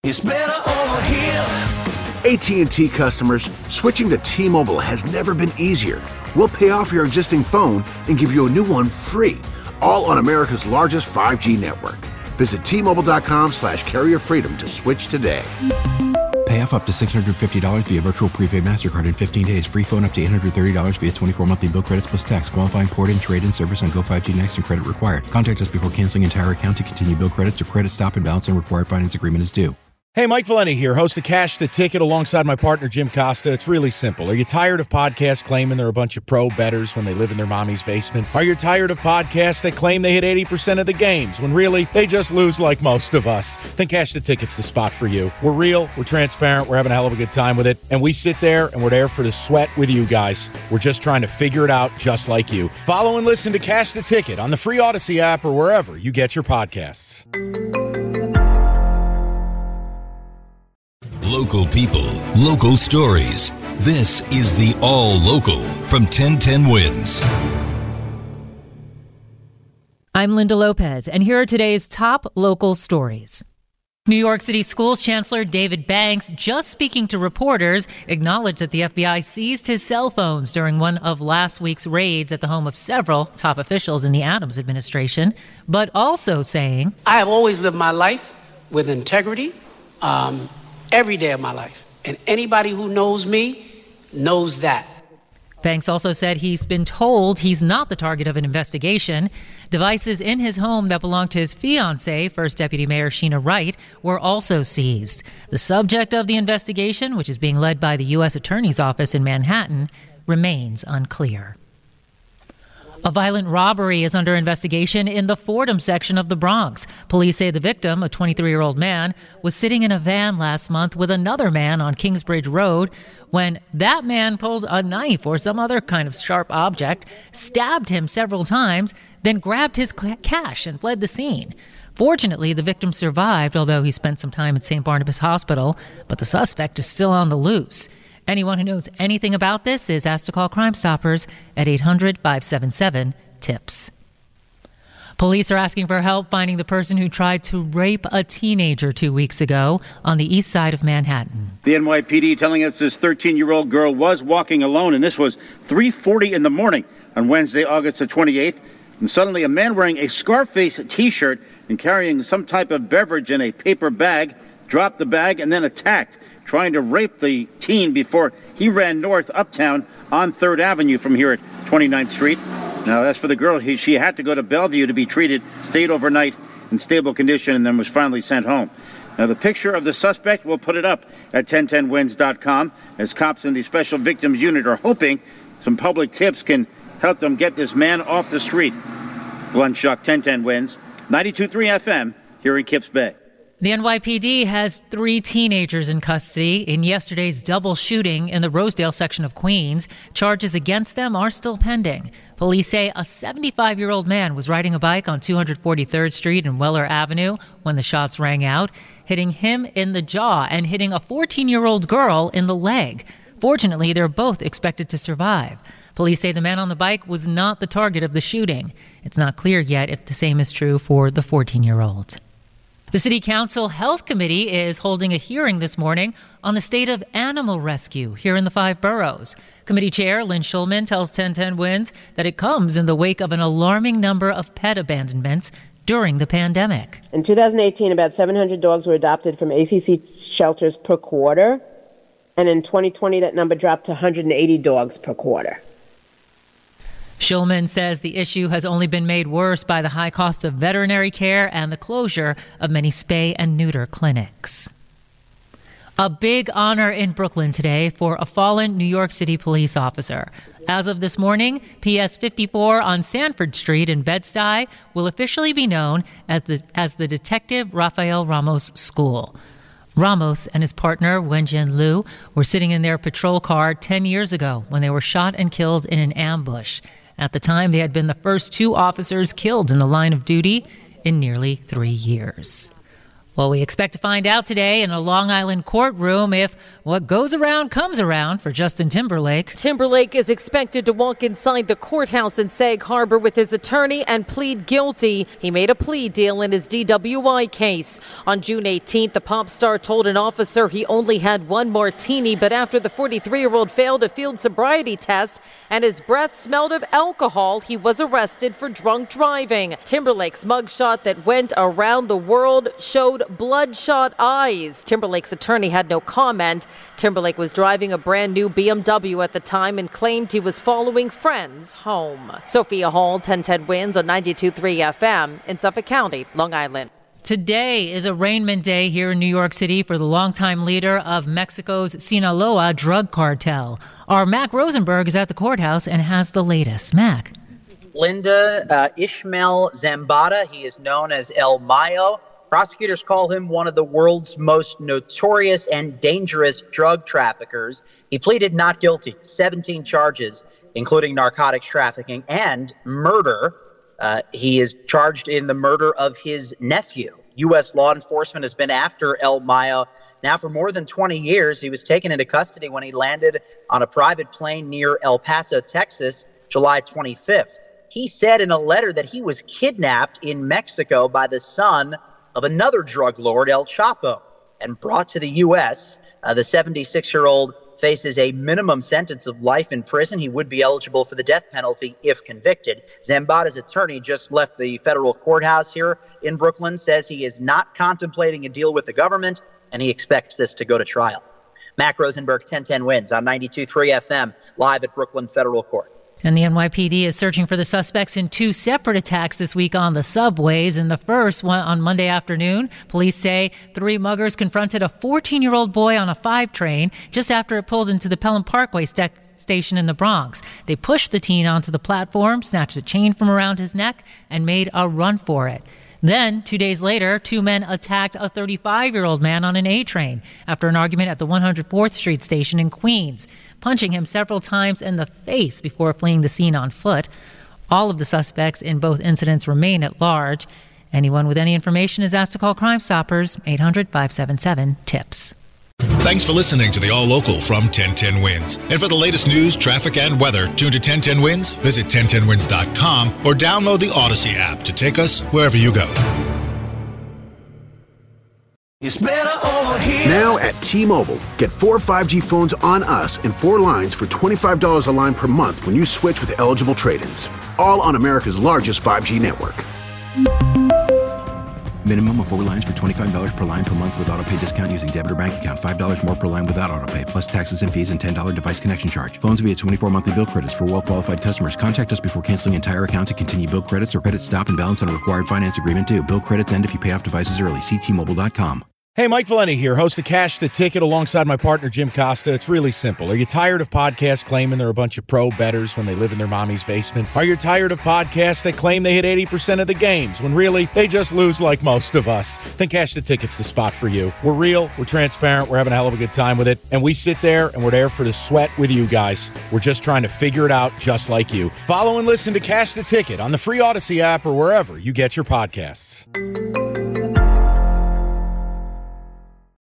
It's better over here. AT&T customers, switching to T-Mobile has never been easier. We'll pay off your existing phone and give you a new one free, all on America's largest 5G network. Visit T-Mobile.com/carrier freedom to switch today. Pay off up to $650 via virtual prepaid MasterCard in 15 days. Free phone up to $830 via 24 monthly bill credits plus tax. Qualifying port and trade-in service on Go5G Next and credit required. Contact us before canceling entire account to continue bill credits or credit stop and balance and required finance agreement is due. Hey, Mike Valenti here, host of Cash the Ticket alongside my partner, Jim Costa. It's really simple. Are you tired of podcasts claiming they're a bunch of pro bettors when they live in their mommy's basement? Are you tired of podcasts that claim they hit 80% of the games when really they just lose like most of us? Then Cash the Ticket's the spot for you. We're real, we're transparent, we're having a hell of a good time with it, and we sit there and we're there for the sweat with you guys. We're just trying to figure it out just like you. Follow and listen to Cash the Ticket on the free Odyssey app or wherever you get your podcasts. Local people, local stories. This is the All Local from 1010 Wins. I'm Linda Lopez, and here are today's top local stories. New York City Schools Chancellor David Banks, just speaking to reporters, acknowledged that the FBI seized his cell phones during one of last week's raids at the home of several top officials in the Adams administration, but also saying, I have always lived my life with integrity, every day of my life. And anybody who knows me knows that. Banks also said he's been told he's not the target of an investigation. Devices in his home that belonged to his fiancée, First Deputy Mayor Sheena Wright, were also seized. The subject of the investigation, which is being led by the U.S. Attorney's Office in Manhattan, remains unclear. A violent robbery is under investigation in the Fordham section of the Bronx. Police say the victim, a 23-year-old man, was sitting in a van last month with another man on Kingsbridge Road when that man pulled a knife or some other kind of sharp object, stabbed him several times, then grabbed his cash and fled the scene. Fortunately, the victim survived, although he spent some time at St. Barnabas Hospital, but the suspect is still on the loose. Anyone who knows anything about this is asked to call Crime Stoppers at 800-577-TIPS. Police are asking for help finding the person who tried to rape a teenager 2 weeks ago on the east side of Manhattan. The NYPD telling us this 13-year-old girl was walking alone, and this was 3:40 in the morning on Wednesday, August the 28th. And suddenly a man wearing a Scarface T-shirt and carrying some type of beverage in a paper bag dropped the bag and then attacked, trying to rape the teen before he ran north uptown on 3rd Avenue from here at 29th Street. Now, as for the girl, she had to go to Bellevue to be treated, stayed overnight in stable condition, and then was finally sent home. Now, the picture of the suspect, we'll put it up at 1010wins.com, as cops in the Special Victims Unit are hoping some public tips can help them get this man off the street. Glenn Schuck, 1010 Wins, 92.3 FM, here in Kips Bay. The NYPD has 3 teenagers in custody in yesterday's double shooting in the Rosedale section of Queens. Charges against them are still pending. Police say a 75-year-old man was riding a bike on 243rd Street and Weller Avenue when the shots rang out, hitting him in the jaw and hitting a 14-year-old girl in the leg. Fortunately, they're both expected to survive. Police say the man on the bike was not the target of the shooting. It's not clear yet if the same is true for the 14-year-old. The City Council Health Committee is holding a hearing this morning on the state of animal rescue here in the 5 boroughs. Committee Chair Lynn Schulman tells 1010 Wins that it comes in the wake of an alarming number of pet abandonments during the pandemic. In 2018, about 700 dogs were adopted from ACC shelters per quarter. And in 2020, that number dropped to 180 dogs per quarter. Schulman says the issue has only been made worse by the high cost of veterinary care and the closure of many spay and neuter clinics. A big honor in Brooklyn today for a fallen New York City police officer. As of this morning, PS 54 on Sanford Street in Bed-Stuy will officially be known as the Detective Rafael Ramos School. Ramos and his partner, Wenjian Liu, were sitting in their patrol car 10 years ago when they were shot and killed in an ambush. At the time, they had been the first 2 officers killed in the line of duty in nearly 3 years. Well, we expect to find out today in a Long Island courtroom if what goes around comes around for Justin Timberlake. Timberlake is expected to walk inside the courthouse in Sag Harbor with his attorney and plead guilty. He made a plea deal in his DWI case. On June 18th, the pop star told an officer he only had one martini, but after the 43-year-old failed a field sobriety test and his breath smelled of alcohol, he was arrested for drunk driving. Timberlake's mugshot that went around the world showed bloodshot eyes. Timberlake's attorney had no comment. Timberlake was driving a brand new BMW at the time and claimed he was following friends home. Sophia Hall, 1010 Wins on 92.3 FM in Suffolk County, Long Island. Today is arraignment day here in New York City for the longtime leader of Mexico's Sinaloa drug cartel. Our Mac Rosenberg is at the courthouse and has the latest. Mac. Linda, Ishmael Zambada, he is known as El Mayo. Prosecutors call him one of the world's most notorious and dangerous drug traffickers. He pleaded not guilty to 17 charges, including narcotics trafficking and murder. He is charged in the murder of his nephew. U.S. law enforcement has been after El Mayo now for more than 20 years. He was taken into custody when he landed on a private plane near El Paso, Texas, July 25th. He said in a letter that he was kidnapped in Mexico by the son of another drug lord, El Chapo, and brought to the U.S. The 76-year-old faces a minimum sentence of life in prison. He would be eligible for the death penalty if convicted. Zambada's attorney just left the federal courthouse here in Brooklyn, says he is not contemplating a deal with the government, and he expects this to go to trial. Mac Rosenberg, 1010 Wins on 92.3 FM, live at Brooklyn Federal Court. And the NYPD is searching for the suspects in two separate attacks this week on the subways. In the first one on Monday afternoon, police say three muggers confronted a 14-year-old boy on a 5 train just after it pulled into the Pelham Parkway station in the Bronx. They pushed the teen onto the platform, snatched a chain from around his neck, and made a run for it. Then, 2 days later, two men attacked a 35-year-old man on an A train after an argument at the 104th Street station in Queens, punching him several times in the face before fleeing the scene on foot. All of the suspects in both incidents remain at large. Anyone with any information is asked to call Crime Stoppers, 800-577-TIPS. Thanks for listening to the All Local from 1010 Wins. And for the latest news, traffic, and weather, tune to 1010 Wins, visit 1010wins.com, or download the Odyssey app to take us wherever you go. It's better over here. Now at T-Mobile, get 4 5G phones on us and 4 lines for $25 a line per month when you switch with eligible trade-ins. All on America's largest 5G network. Minimum of 4 lines for $25 per line per month with autopay discount using debit or bank account. $5 more per line without autopay, plus taxes and fees and $10 device connection charge. Phones via 24 monthly bill credits for well-qualified customers. Contact us before canceling entire account to continue bill credits or credit stop and balance on a required finance agreement due. Bill credits end if you pay off devices early. See T-Mobile.com. Hey, Mike Valenti here, host of Cash the Ticket alongside my partner, Jim Costa. It's really simple. Are you tired of podcasts claiming they're a bunch of pro bettors when they live in their mommy's basement? Are you tired of podcasts that claim they hit 80% of the games when really they just lose like most of us? Then Cash the Ticket's the spot for you. We're real, we're transparent, we're having a hell of a good time with it, and we sit there and we're there for the sweat with you guys. We're just trying to figure it out just like you. Follow and listen to Cash the Ticket on the free Odyssey app or wherever you get your podcasts.